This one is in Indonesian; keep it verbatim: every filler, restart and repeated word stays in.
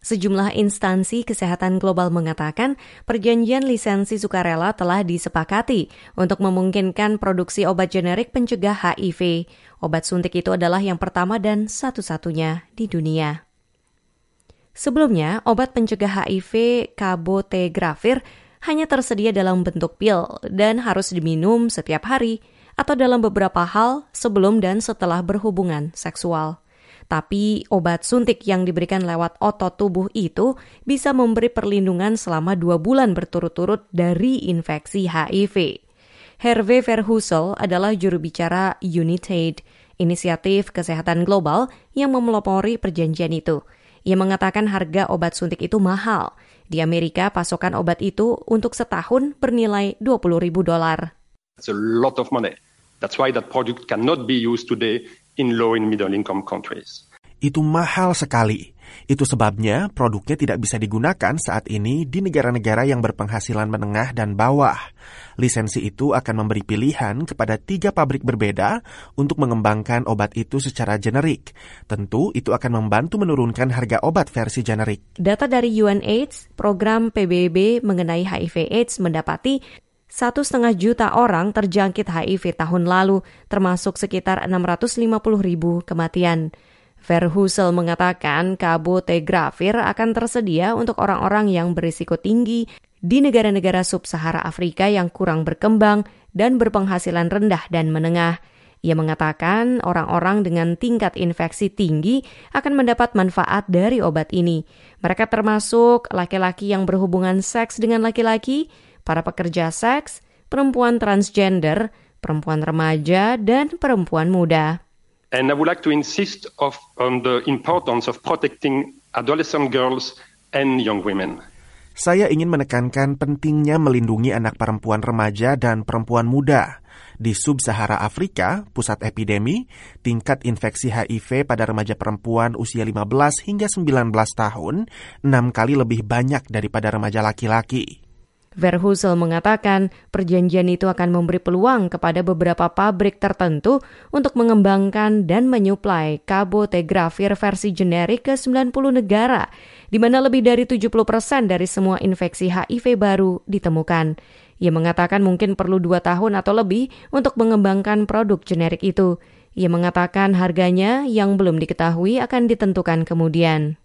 Sejumlah instansi kesehatan global mengatakan perjanjian lisensi sukarela telah disepakati untuk memungkinkan produksi obat generik pencegah H I V. Obat suntik itu adalah yang pertama dan satu-satunya di dunia. Sebelumnya, obat pencegah H I V cabotegravir hanya tersedia dalam bentuk pil dan harus diminum setiap hari atau dalam beberapa hal sebelum dan setelah berhubungan seksual. Tapi obat suntik yang diberikan lewat otot tubuh itu bisa memberi perlindungan selama dua bulan berturut-turut dari infeksi H I V. Hervé Verhulst adalah juru bicara Unitaid, inisiatif kesehatan global yang memelopori perjanjian itu. Ia mengatakan harga obat suntik itu mahal. Di Amerika, pasokan obat itu untuk setahun bernilai dua puluh ribu dolar. It's a lot of money. That's why that product cannot be used today in low and middle income countries. Itu mahal sekali. Itu sebabnya produknya tidak bisa digunakan saat ini di negara-negara yang berpenghasilan menengah dan bawah. Lisensi itu akan memberi pilihan kepada tiga pabrik berbeda untuk mengembangkan obat itu secara generik. Tentu itu akan membantu menurunkan harga obat versi generik. Data dari U N AIDS, program P B B mengenai H I V AIDS mendapati Satu setengah juta orang terjangkit H I V tahun lalu, termasuk sekitar enam ratus lima puluh ribu kematian. Verhulst mengatakan cabotegravir akan tersedia untuk orang-orang yang berisiko tinggi di negara-negara sub-Sahara Afrika yang kurang berkembang dan berpenghasilan rendah dan menengah. Ia mengatakan orang-orang dengan tingkat infeksi tinggi akan mendapat manfaat dari obat ini. Mereka termasuk laki-laki yang berhubungan seks dengan laki-laki, para pekerja seks, perempuan transgender, perempuan remaja, dan perempuan muda. And I would like to insist of, on the importance of protecting adolescent girls and young women. Saya ingin menekankan pentingnya melindungi anak perempuan remaja dan perempuan muda. Di sub-Sahara Afrika, pusat epidemi, tingkat infeksi H I V pada remaja perempuan usia lima belas hingga sembilan belas tahun, enam kali lebih banyak daripada remaja laki-laki. Verhulst mengatakan perjanjian itu akan memberi peluang kepada beberapa pabrik tertentu untuk mengembangkan dan menyuplai cabotegravir versi generik ke sembilan puluh negara, di mana lebih dari tujuh puluh persen dari semua infeksi H I V baru ditemukan. Ia mengatakan mungkin perlu dua tahun atau lebih untuk mengembangkan produk generik itu. Ia mengatakan harganya yang belum diketahui akan ditentukan kemudian.